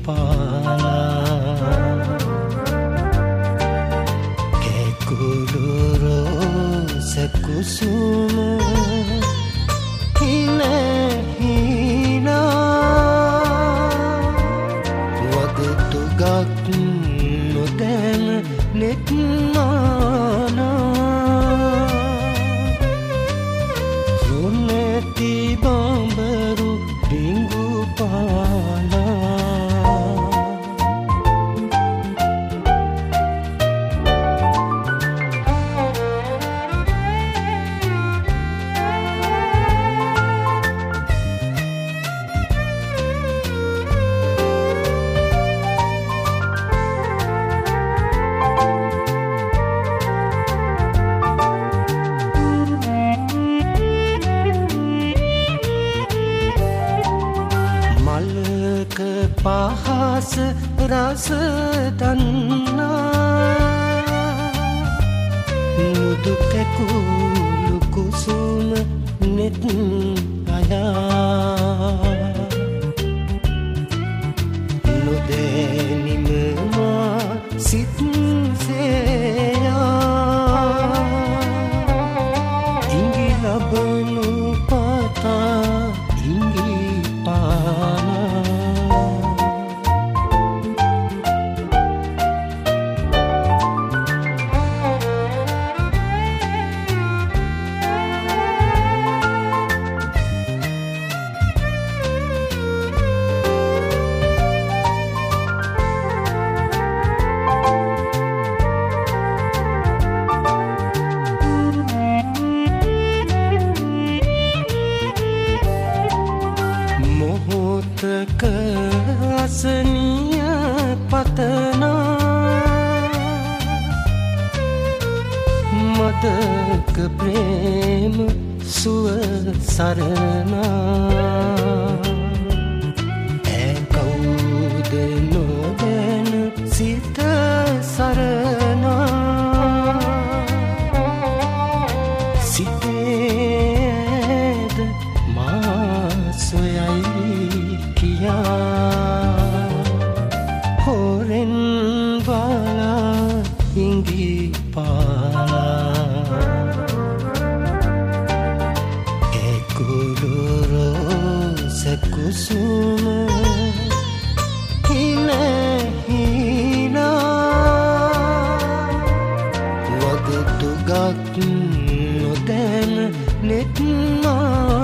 පාලා කෙකුළු රෝස කුසුම හිනහිනා වගතුගක් නොදැන නෙත්මානා රුණැති බඹරු ඩිංගු පාලා පහස රස දන්නා මුදු කැකුළු කුසුම නෙත් අයා නොදැනිම මා සිත් සේයා ඉඟි ලබනු පතා ඉඟි පානා අසනිය පතනා මදක ප්‍රේම සුව සරණා ඇ කවුද නොදැන සිත සරණා සිතේද මා සොයයි කියා හොරෙන් බලා ඉඟි පාලා කෙකුළු රෝස කුසුම හිනහිනා වගතුගක් නොදැන නෙත් මා